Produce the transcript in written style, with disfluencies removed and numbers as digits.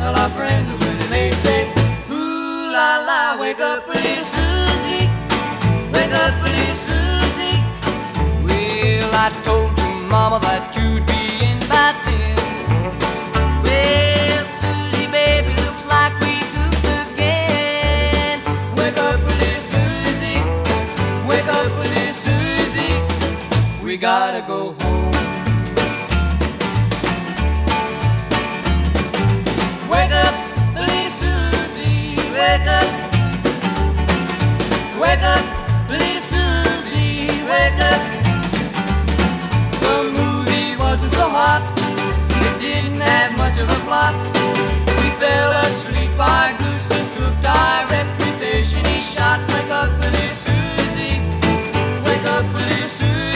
All our friends is when they say, ooh la la, wake up little Susie, wake up little Susie. Well, I told your mama that you'd be in by 10. Well, Susie, baby, looks like we goofed again. Wake up little Susie, wake up little Susie, we gotta go home. Wake up, little Susie, wake up. Wake up, little Susie, wake up. The movie wasn't so hot, it didn't have much of a plot. We fell asleep, our gooses cooked, our reputation he shot. Wake up, little Susie, wake up, little Susie.